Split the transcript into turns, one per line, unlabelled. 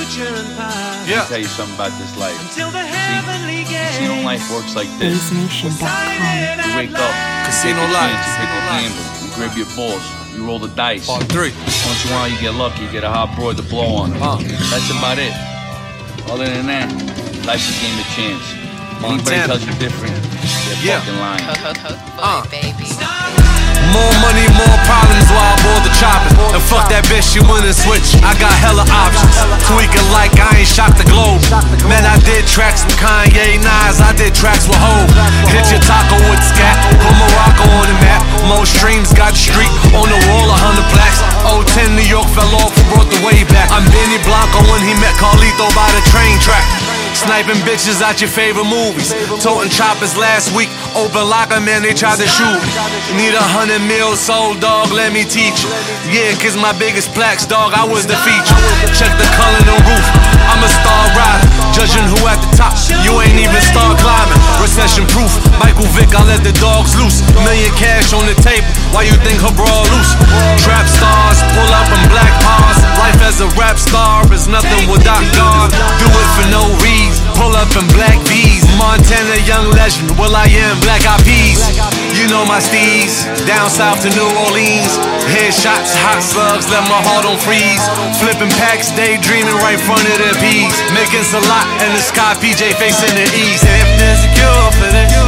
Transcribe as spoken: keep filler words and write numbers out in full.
future and past.
Yeah. Let me tell you something about this life.
Until the
See,
heavenly gates.
casino life works like this.
Basenation dot com.
You wake up,
Casino
you take a
life.
chance, you pick a gamble, you grab your balls, you roll the dice.
Part three.
Once in a while you get lucky, you get a hot broad to blow on.
Uh.
That's about it. Other than that, life's a game of chance. Anybody
Montana.
tells you different, they're
Yeah.
fucking lying.
Uh.
baby.
More money, more problems while I board the chopping. And fuck that bitch, you win and switch. I got hella options. Tweaking like I ain't shocked the globe. Man, I did tracks with Kanye, Nas, I did tracks with Hov. Hit your taco with scat, put Morocco on the map. More streams, got the street on the wall, a hundred plaques. oh ten New York fell off, brought the way back. I'm Benny Blanco when he met Carlito by the train track. Sniping bitches out your favorite movies. Toting choppers last week. Open locker, man, they tried to shoot me. Need a hundred mil sold, dog, let me teach you. Yeah, cause my biggest plaques, dog, I was the feature. Check the color and the roof. I'm a star rider. Judging who at the top, you ain't even start climbing. Recession proof. Michael Vick, I let the dogs loose. Million cash on the table. Why you think her bra loose? Trap stars, pull up in black cars. Life as a rap star is nothing without God. Do it for no reason. Pull up in black V's. Montana young legend, Will I Am, Black Eyed Peas. You know my steez, down south to New Orleans. Headshots, hot slugs, let my heart on freeze. Flipping packs, daydreaming right in front of the P's. Making Salat and the sky, P J facing the east. If there's a cure for this,